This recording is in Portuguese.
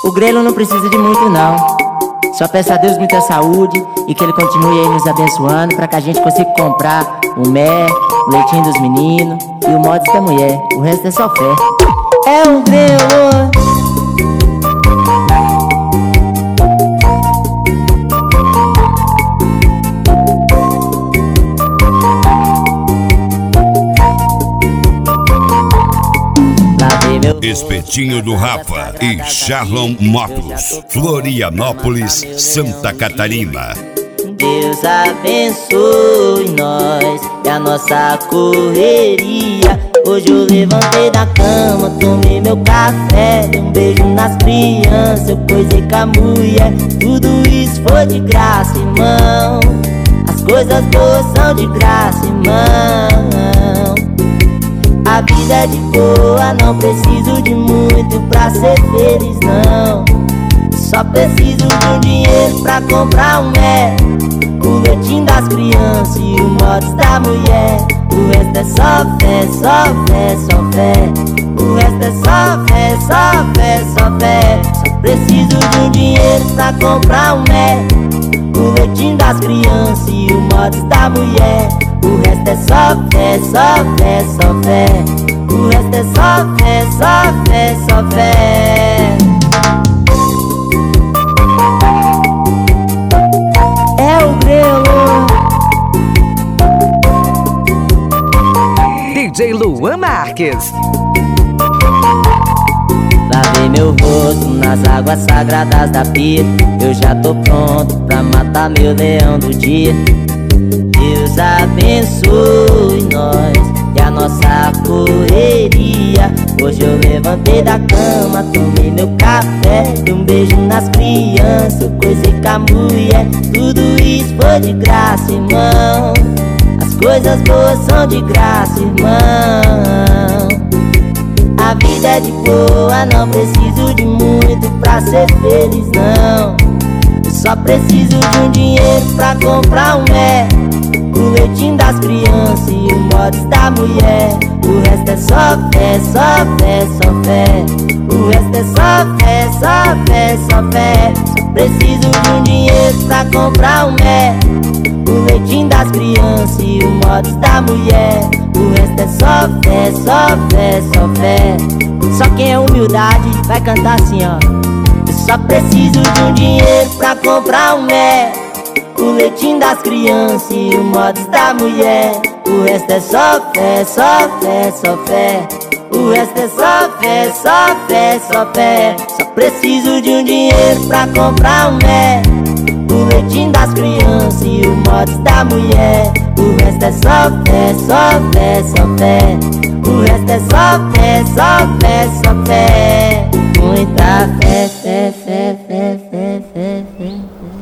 O grelo não precisa de muito não. Só peço a Deus muita saúde e que Ele continue aí nos abençoando, pra que a gente consiga comprar o mel, o leitinho dos meninos e o mods da mulher. O resto é só fé. É o grelo. Espetinho do Rafa e Charlon Motos, Florianópolis, Santa Catarina. Deus abençoe nós e a nossa correria. Hoje eu levantei da cama, tomei meu café, dei um beijo nas crianças, eu coisei com a mulher. Tudo isso foi de graça, irmão. As coisas boas são de graça, irmão. A vida é de boa, não preciso de muito pra ser feliz, não. Só preciso de um dinheiro pra comprar um mel, o leitinho das crianças e o mods da mulher. O resto é só fé, só fé, só fé. O resto é só fé, só fé, só fé. Só preciso de um dinheiro pra comprar um mel, o leitinho das crianças e o mods da mulher. O resto é só fé, só fé, só fé. O resto é só fé, só fé, só fé. É o grelo. DJ Luan Marques. Lavei meu rosto nas águas sagradas da pia. Eu já tô pronto pra matar meu leão do dia. Deus abençoe nós e a nossa correria. Hoje eu levantei da cama, tomei meu café, dei um beijo nas crianças, eu coisei com a mulher. Tudo isso foi de graça, irmão. As coisas boas são de graça, irmão. A vida é de boa, não preciso de muito pra ser feliz, não. Eu só preciso de um dinheiro pra comprar um mel, o leitinho das crianças e o mods da mulher. O resto é só fé, só fé, só fé. O resto é só fé, só fé, só fé. Só preciso de um dinheiro pra comprar um mel, o leitinho das crianças e o mods da mulher. O resto é só fé, só fé, só fé. Só quem é humildade vai cantar assim, ó. Eu só preciso de um dinheiro pra comprar um mel, o leitinho das crianças e o mods da mulher. O resto é só fé, só fé, só fé. O resto é só fé, só fé, só fé. Só preciso de um dinheiro pra comprar um mel, o leitinho das crianças e o mods da mulher. O resto é só fé, só fé, só fé. O resto é só fé, só fé, só fé. Muita fé.